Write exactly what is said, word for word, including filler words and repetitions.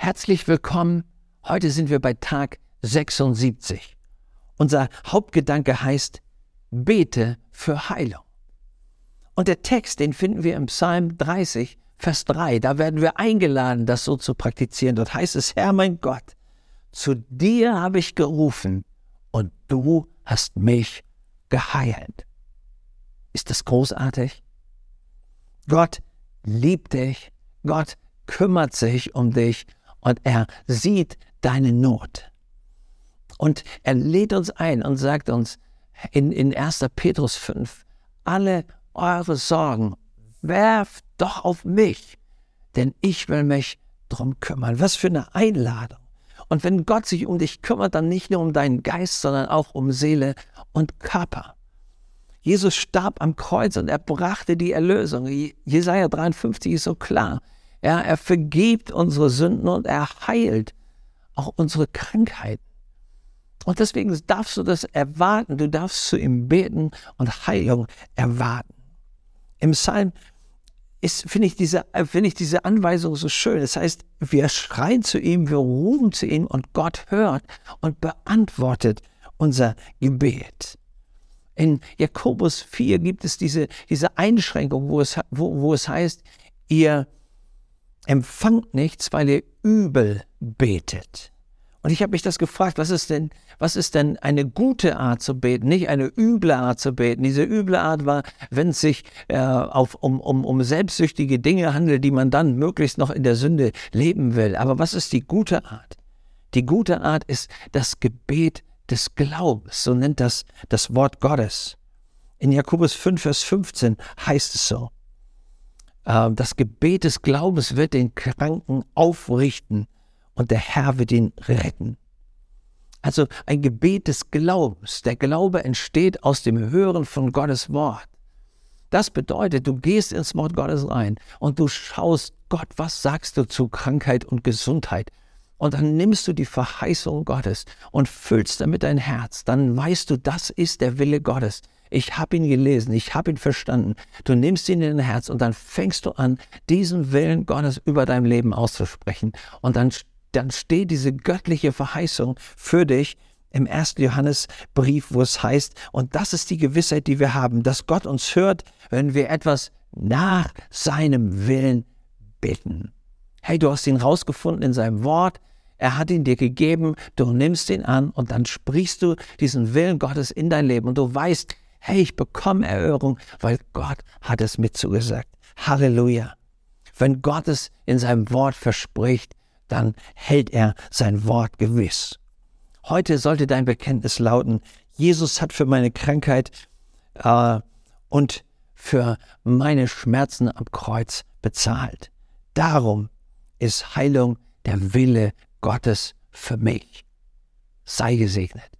Herzlich willkommen. Heute sind wir bei Tag sechsundsiebzig. Unser Hauptgedanke heißt, bete für Heilung. Und der Text, den finden wir im Psalm dreißig, Vers drei. Da werden wir eingeladen, das so zu praktizieren. Dort heißt es, Herr mein Gott, zu dir habe ich gerufen und du hast mich geheilt. Ist das großartig? Gott liebt dich, Gott kümmert sich um dich und er sieht deine Not. Und er lädt uns ein und sagt uns in, in erster Petrus fünf, alle eure Sorgen werft doch auf mich, denn ich will mich drum kümmern. Was für eine Einladung. Und wenn Gott sich um dich kümmert, dann nicht nur um deinen Geist, sondern auch um Seele und Körper. Jesus starb am Kreuz und er brachte die Erlösung. Jesaja dreiundfünfzig ist so klar. Ja, er vergibt unsere Sünden und er heilt auch unsere Krankheiten. Und deswegen darfst du das erwarten. Du darfst zu ihm beten und Heilung erwarten. Im Psalm ist, finde ich, diese, finde ich diese Anweisung so schön. Das heißt, wir schreien zu ihm, wir rufen zu ihm und Gott hört und beantwortet unser Gebet. In Jakobus vier gibt es diese, diese Einschränkung, wo es, wo, wo es heißt, ihr empfangt nichts, weil ihr übel betet. Und ich habe mich das gefragt, was ist denn, was ist denn eine gute Art zu beten, nicht eine üble Art zu beten. Diese üble Art war, wenn es sich äh, auf, um, um, um selbstsüchtige Dinge handelt, die man dann möglichst noch in der Sünde leben will. Aber was ist die gute Art? Die gute Art ist das Gebet des Glaubens, so nennt das das Wort Gottes. In Jakobus fünf, Vers fünfzehn heißt es so, äh, das Gebet des Glaubens wird den Kranken aufrichten und der Herr wird ihn retten. Also ein Gebet des Glaubens. Der Glaube entsteht aus dem Hören von Gottes Wort. Das bedeutet, du gehst ins Wort Gottes rein und du schaust, Gott, was sagst du zu Krankheit und Gesundheit? Und dann nimmst du die Verheißung Gottes und füllst damit dein Herz. Dann weißt du, das ist der Wille Gottes. Ich habe ihn gelesen, ich habe ihn verstanden. Du nimmst ihn in dein Herz und dann fängst du an, diesen Willen Gottes über dein Leben auszusprechen. Und dann, dann steht diese göttliche Verheißung für dich im ersten Johannesbrief, wo es heißt, und das ist die Gewissheit, die wir haben, dass Gott uns hört, wenn wir etwas nach seinem Willen bitten. Hey, du hast ihn rausgefunden in seinem Wort, er hat ihn dir gegeben, du nimmst ihn an und dann sprichst du diesen Willen Gottes in dein Leben und du weißt, hey, ich bekomme Erhörung, weil Gott hat es mir zugesagt. Halleluja. Wenn Gott es in seinem Wort verspricht, dann hält er sein Wort gewiss. Heute sollte dein Bekenntnis lauten, Jesus hat für meine Krankheit äh, und für meine Schmerzen am Kreuz bezahlt. Darum ist Heilung der Wille Gottes für mich. Sei gesegnet.